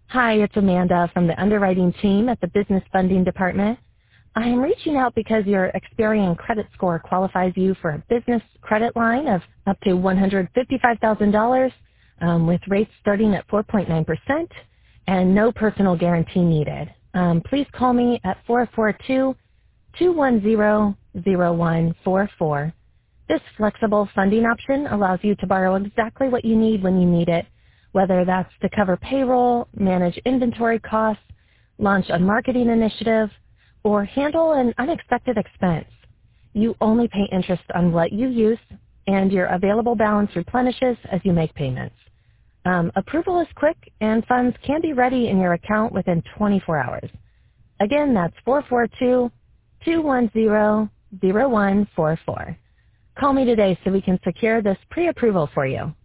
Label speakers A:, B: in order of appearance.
A: Hi, it's Amanda from the underwriting team at the Business Funding Department. I am reaching out because your Experian credit score qualifies you for a business credit line of up to $155,000 with rates starting at 4.9% and no personal guarantee needed. Please call me at 442-210-0144. This flexible funding option allows you to borrow exactly what you need when you need it, whether that's to cover payroll, manage inventory costs, launch a marketing initiative, or handle an unexpected expense. You only pay interest on what you use, and your available balance replenishes as you make payments. Approval is quick, and funds can be ready in your account within 24 hours. Again, that's 442-210-0144. Call me today so we can secure this pre-approval for you.